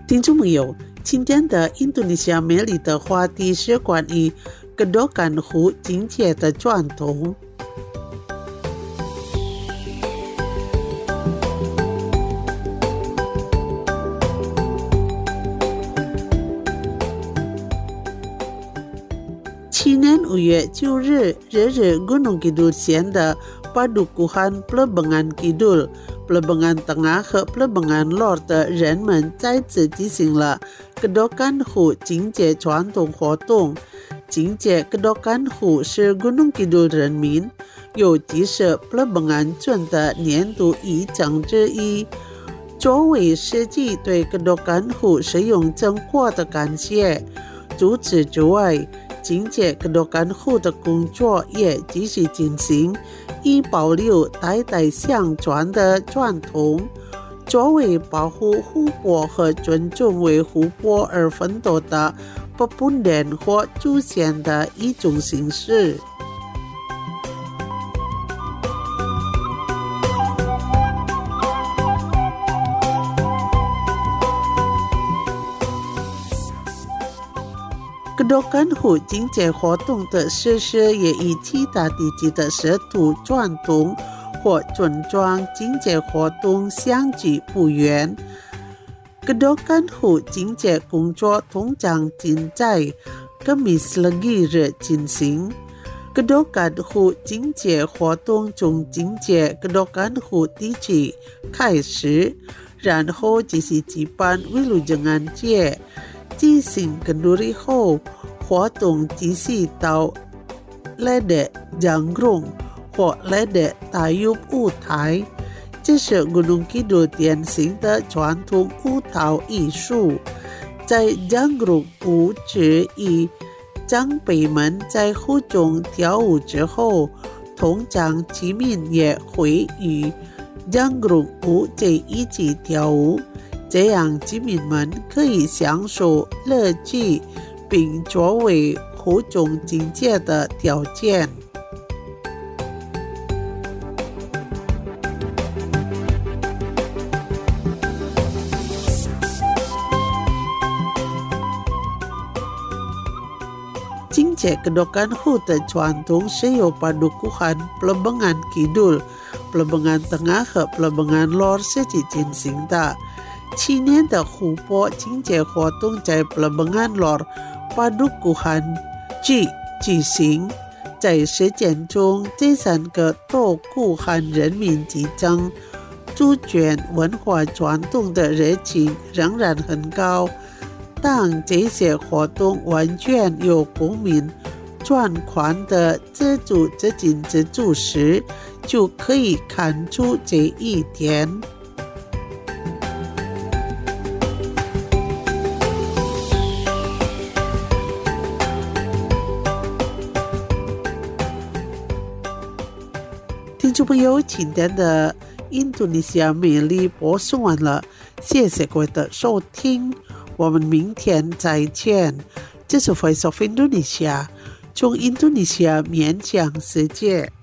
听众朋友，今天的印度尼西亚美丽的话题是关于Kedokan湖境界的传统。去年5月9日，Gunung Kidul 县的Padukuhan Plebangan Kidul、Plebangan Tengah 和 Plebangan Lor 的人们再次进行了 Kedokan湖境界传统活动。境界 Kedokan湖是 Gunung Kidul 人民，尤其是 Plebangan 村的年度仪仗之一，作为实际对 Kedokan湖使用成果的感谢。除此之外，境界 Kedokan湖的工作也继续进行，以保留代代相传的传统，作为保护湖泊和尊重为湖泊而奋斗的Pepunden或祖先的一种形式。Kedokan湖境界活动的实施也与其他地区的社土传统或村庄境界活动相距不远。Kedokan湖境界工作通常仅在 Kamis Legi 日进行。Kedokan湖境界活动从境界 Kedokan湖地区开始，然后继续举办Wilujeng节。进行kenduri后，活动继续到 Ledek Janggrung 或 Ledek Tayub 舞台，这是 Gunung Kidul 典型的传统舞蹈艺术。在 Janggrung 舞池与长辈们在湖中跳舞之后，通常居民也会与 Janggrung 舞者一起跳舞，这样居民们可以享受乐趣，并作为湖中境界的条件。境界 Kedokan 湖的传统是由 Padukuhan Plebangan Kidul、Plebangan Tengah 和 Plebangan Lor 设计进行的。去年的湖泊境界活动在 Plebangan Lor Padukuhan 举行。在实践中，这3个多库汉人民之间主权文化传统的热情仍然很高。当这些活动完全由公民专款的资助资金资助时，就可以看出这一点。听众朋友，今天的印度尼西亚美丽播送完了，谢谢各位的收听，我们明天再见。这是 Voice of Indonesia， 从印度尼西亚面向世界。